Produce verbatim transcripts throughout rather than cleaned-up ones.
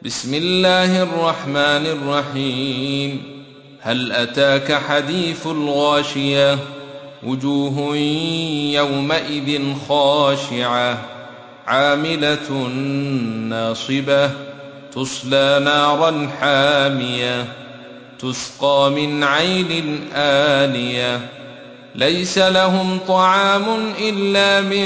بسم الله الرحمن الرحيم. هل أتاك حديث الغاشية؟ وجوه يومئذ خاشعة عاملة ناصبة تصلى نارا حامية تسقى من عين آنية ليس لهم طعام إلا من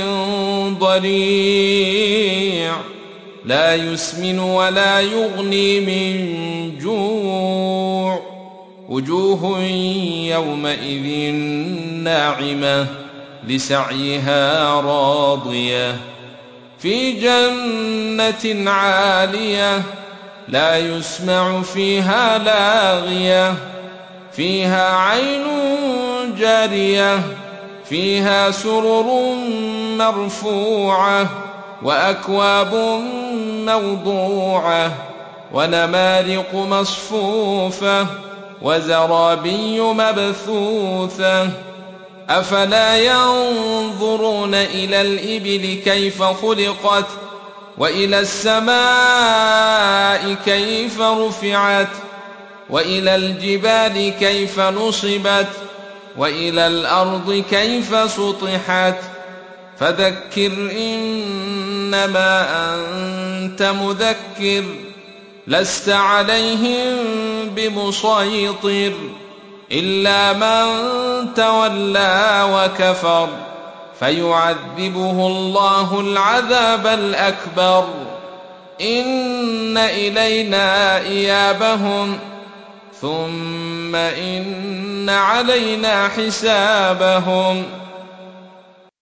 ضريع لا يسمن ولا يغني من جوع وجوه يومئذ ناعمة لسعيها راضية في جنة عالية لا يسمع فيها لاغية فيها عين جارية فيها سرر مرفوعة وأكواب موضوعة ونمارق مصفوفة وزرابي مبثوثة أفلا ينظرون إلى الإبل كيف خلقت وإلى السماء كيف رفعت وإلى الجبال كيف نصبت وإلى الأرض كيف سطحت فذكر إنما أنت مذكر لست عليهم بمسيطر إلا من تولى وكفر فيعذبه الله العذاب الأكبر إن إلينا إيابهم ثم إن علينا حسابهم